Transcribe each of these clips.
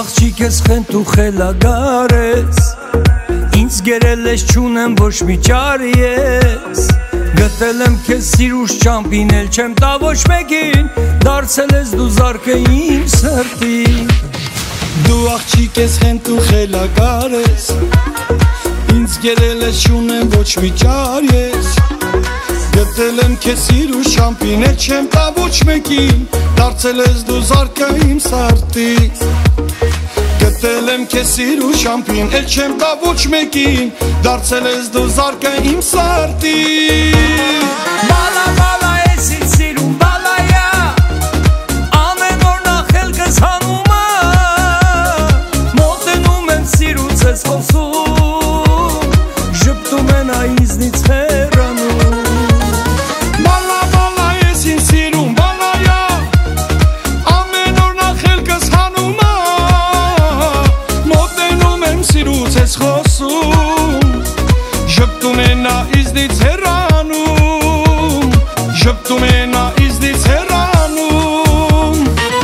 աղջիկ ես խենթ ու խելագար ես, ինձ գերել ես չունեմ ոչ մի ճար ես, գտել եմ քեզ սիրուշ չամպին էլ չեմ տա ոչ մեկին, դարձել ես դու զարկը իմ սրտի։ Դու աղջիկ ես խենթ ու խելագար ես, ինձ գերել ես չունեմ ոչ մի ճար ես, գտել եմ քեզ սիրուշ չամպին էլ չեմ տա ոչ մեկին, դարձել ես դու զարկը իմ սրտի։ Գտել եմ քեզ սիրուշ չամպին էլ չեմ տա ոչ մեկին, դարձել ես դու զարկը իմ սրտի։ Բալա բալա ես ինձ սիրում բալայա, ամեն օր նախելքս հանում ա, մոտենում եմ սիրուց ես խոսում, ժպտում են այզնից հեռանում։ Բալա բալա ես ինձ սիրում բալայա, ամեն օր նախելքս հանում ա, մոտենում եմ սիրուց ես խոսում, ժպտում են այզնից հեռանում, ժպտում են այզնից հեռանում։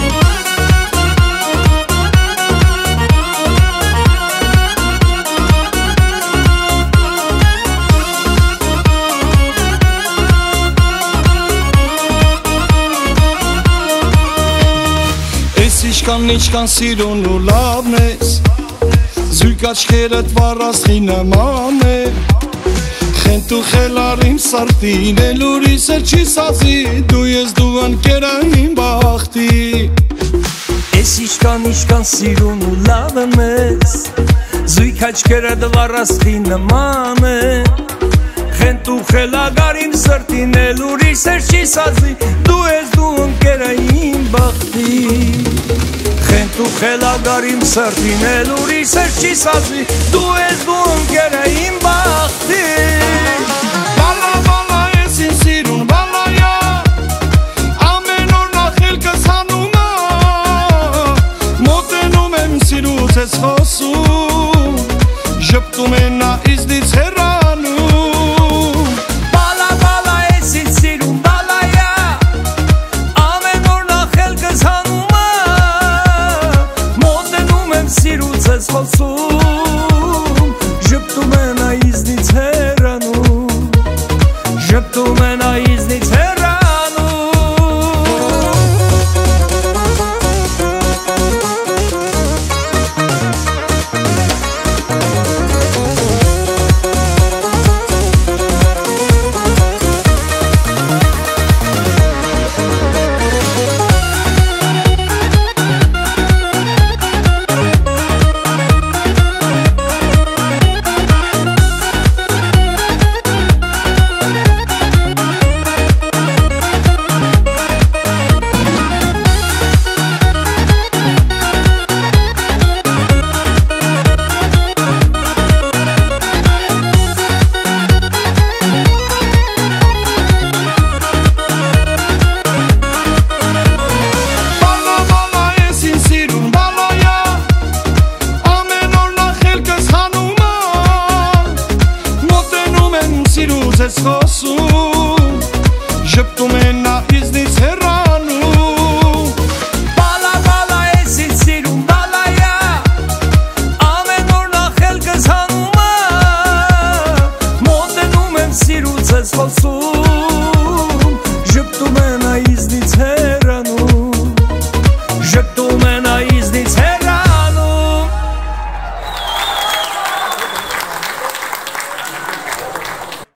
Ես ինչքան սիրուն ու լավն ես, զույգ աչքերդ վառասխի նման է, խենթ ու խելար իմ սրտին էլ ուրիշ էլ չի սազի, դու ես դու ընկերը իմ բախտի։ Ես ինչքան սիրուն ու լավն ես, զույգ աչքերդ վառասխի նման է, խենթ ու խելագար իմ սրտին էլ ուրիշ էլ չի սազի, դու ես դու ընկերը իմ բախտի։ Խենթ ու խելագար իմ սրտին էլ ուրիշ էլ չի սազի, դու ես դու ընկերը իմ բախտի։ Բալա բալա ես ինձ սիրուն բալայա, ամեն օր նախելքս հանում ա, մոտենում եմ սիրուց ես խոսում, ժպտում են այզնից հեռանում։ Բալա բալա ես ինձ սիրում բալայա, ամեն օր նախելքս հանում ա, մոտենում եմ սիրուց ես խոսում, ժպտում են այզնից հեռանում, ժպտում են այզնից հեռանում։ Ես խոսում, ժպտում